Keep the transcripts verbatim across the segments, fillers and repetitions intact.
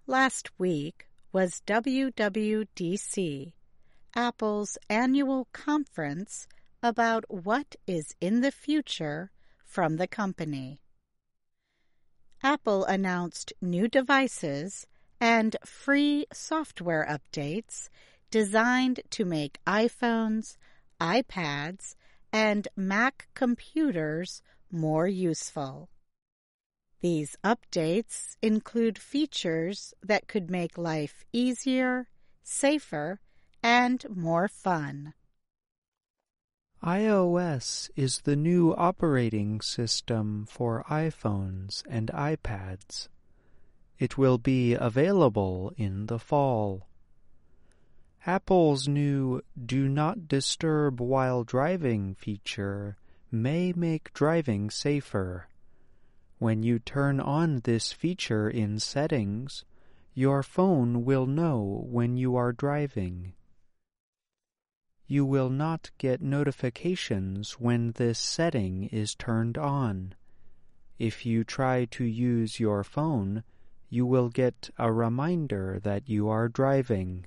Last week was W W D C, Apple's annual conference about what is in the future from the company. Apple announced new devices and free software updates designed to make iPhones, iPads, and Mac computers more useful. These updates include features that could make life easier, safer, and more fun. iOS is the new operating system for iPhones and iPads. It will be available in the fall. Apple's new Do Not Disturb While Driving feature may make driving safer. When you turn on this feature in settings, your phone will know when you are driving. You will not get notifications when this setting is turned on. If you try to use your phone, you will get a reminder that you are driving.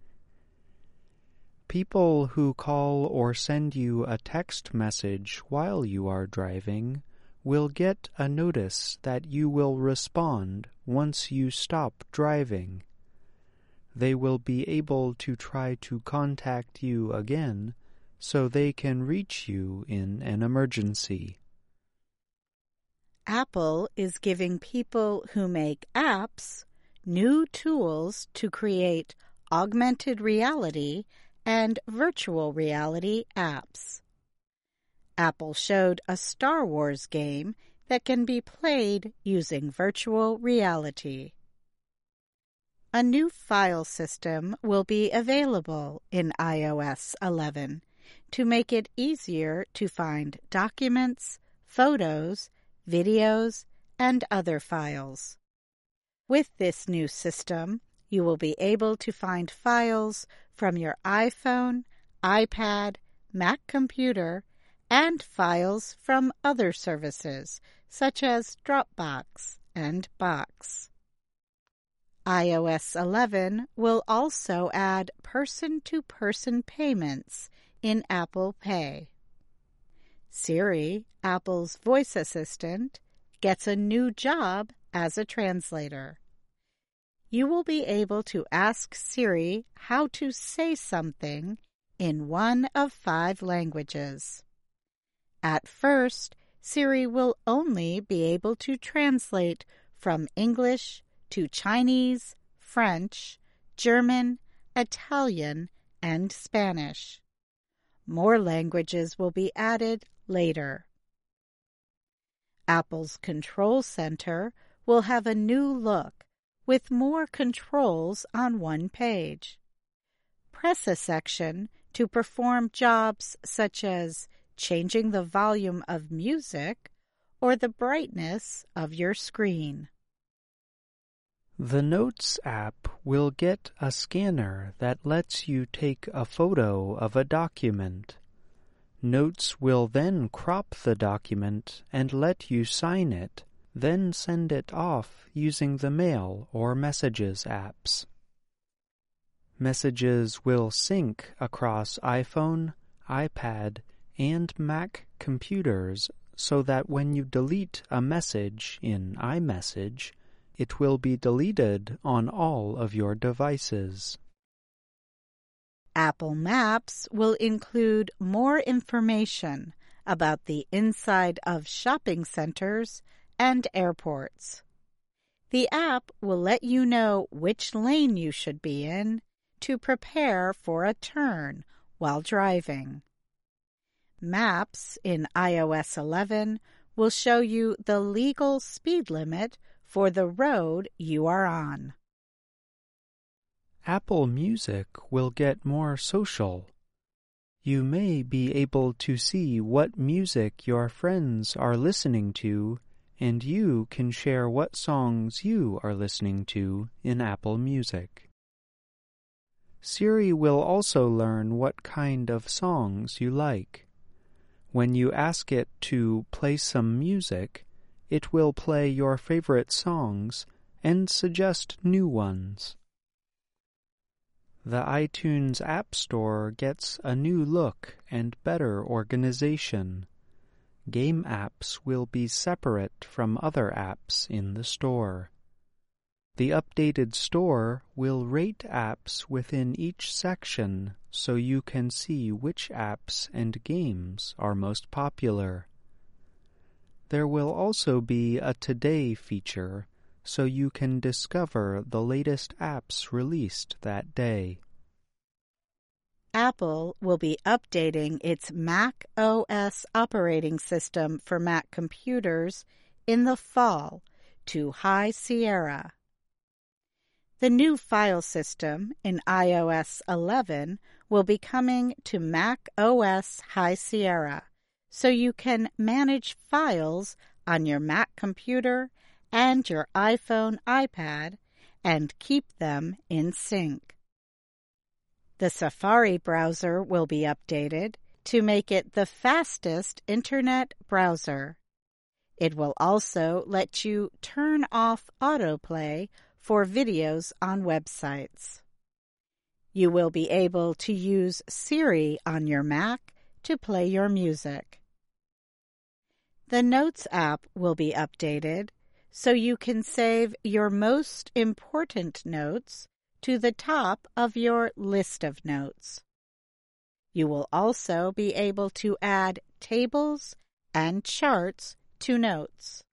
People who call or send you a text message while you are driving will get a notice that you will respond once you stop driving. They will be able to try to contact you again so they can reach you in an emergency. Apple is giving people who make apps new tools to create augmented reality and virtual reality apps. Apple showed a Star Wars game that can be played using virtual reality. A new file system will be available in i O S eleven to make it easier to find documents, photos, videos, and other files. With this new system, you will be able to find files from your iPhone, iPad, Mac computer, and files from other services such as Dropbox and Box. i O S eleven will also add person-to-person payments in Apple Pay. Siri, Apple's voice assistant, gets a new job as a translator. You will be able to ask Siri how to say something in one of five languages. At first, Siri will only be able to translate from English to Chinese, French, German, Italian, and Spanish. More languages will be added later. Apple's Control Center will have a new look with more controls on one page. Press a section to perform jobs such as changing the volume of music or the brightness of your screen. The Notes app will get a scanner that lets you take a photo of a document. Notes will then crop the document and let you sign it, then send it off using the Mail or Messages apps. Messages will sync across iPhone, iPad, and Mac computers so that when you delete a message in iMessage, it will be deleted on all of your devices. Apple Maps will include more information about the inside of shopping centers and airports. The app will let you know which lane you should be in to prepare for a turn while driving. Maps in i O S eleven will show you the legal speed limit for the road you are on. Apple Music will get more social. You may be able to see what music your friends are listening to, and you can share what songs you are listening to in Apple Music. Siri will also learn what kind of songs you like. When you ask it to play some music, it will play your favorite songs and suggest new ones. The iTunes App Store gets a new look and better organization. Game apps will be separate from other apps in the store. The updated store will rate apps within each section so you can see which apps and games are most popular. There will also be a Today feature so you can discover the latest apps released that day. Apple will be updating its Mac O S operating system for Mac computers in the fall to High Sierra. The new file system in i O S eleven will be coming to Mac O S High Sierra, so you can manage files on your Mac computer and your iPhone, iPad, and keep them in sync. The Safari browser will be updated to make it the fastest Internet browser. It will also let you turn off autoplay for videos on websites. You will be able to use Siri on your Mac to play your music. The Notes app will be updated so you can save your most important notes to the top of your list of notes. You will also be able to add tables and charts to notes.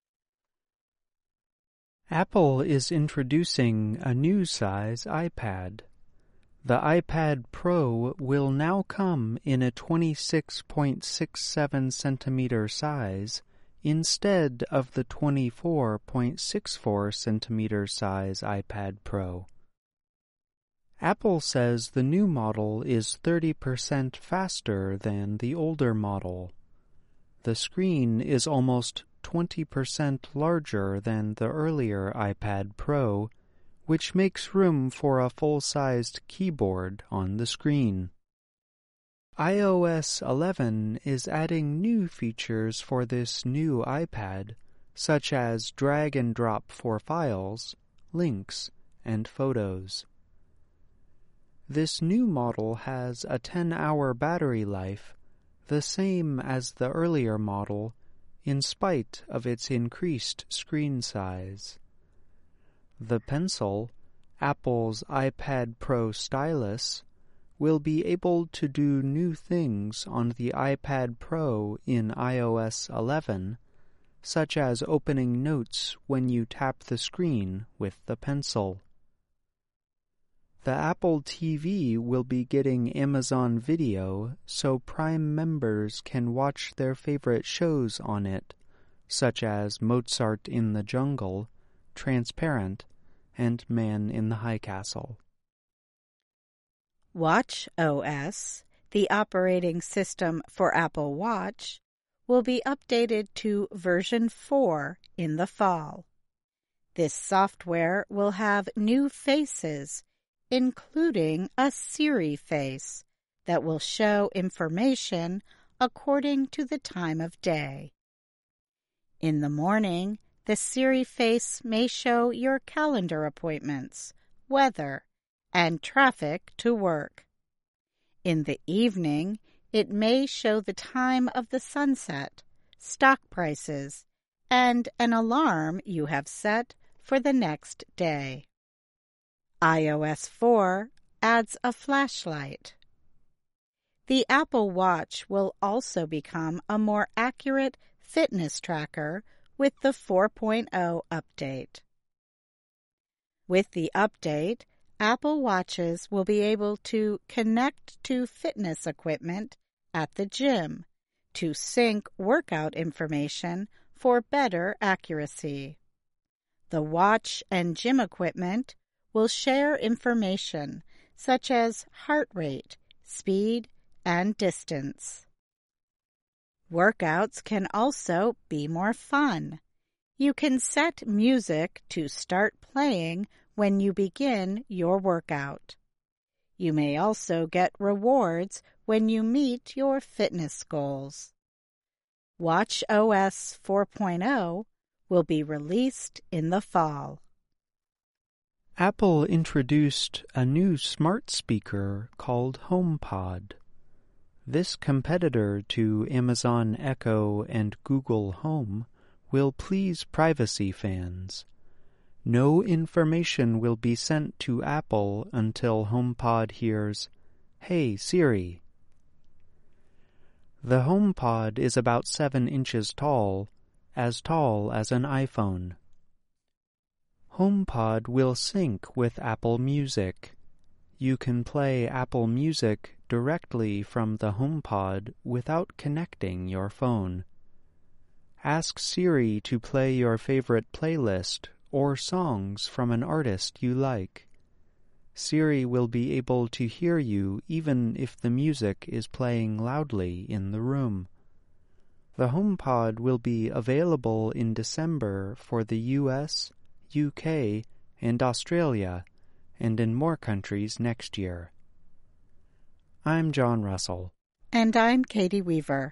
Apple is introducing a new size iPad. The iPad Pro will now come in a twenty-six point six seven centimeter size instead of the twenty-four point six four centimeter size iPad Pro. Apple says the new model is thirty percent faster than the older model. The screen is almost twenty percent larger than the earlier iPad Pro, which makes room for a full-sized keyboard on the screen. i O S eleven is adding new features for this new iPad, such as drag and drop for files, links, and photos. This new model has a ten-hour battery life, the same as the earlier model, in spite of its increased screen size. The Pencil, Apple's iPad Pro stylus, will be able to do new things on the iPad Pro in i O S eleven, such as opening notes when you tap the screen with the pencil. The Apple T V will be getting Amazon Video so Prime members can watch their favorite shows on it, such as Mozart in the Jungle, Transparent, and Man in the High Castle. watchOS, the operating system for Apple Watch, will be updated to version four in the fall. This software will have new faces, including a Siri face that will show information according to the time of day. In the morning, the Siri face may show your calendar appointments, weather, and traffic to work. In the evening, it may show the time of the sunset, stock prices, and an alarm you have set for the next day. i O S four adds a flashlight. The Apple Watch will also become a more accurate fitness tracker with the four point oh update. With the update, Apple Watches will be able to connect to fitness equipment at the gym to sync workout information for better accuracy. The watch and gym equipment will share information such as heart rate, speed, and distance. Workouts can also be more fun. You can set music to start playing when you begin your workout. You may also get rewards when you meet your fitness goals. watchOS four point oh will be released in the fall. Apple introduced a new smart speaker called HomePod. This competitor to Amazon Echo and Google Home will please privacy fans. No information will be sent to Apple until HomePod hears, "Hey Siri." The HomePod is about seven inches tall, as tall as an iPhone. HomePod will sync with Apple Music. You can play Apple Music directly from the HomePod without connecting your phone. Ask Siri to play your favorite playlist or songs from an artist you like. Siri will be able to hear you even if the music is playing loudly in the room. The HomePod will be available in December for the U S, U K, and Australia, and in more countries next year. I'm John Russell. And I'm Katie Weaver.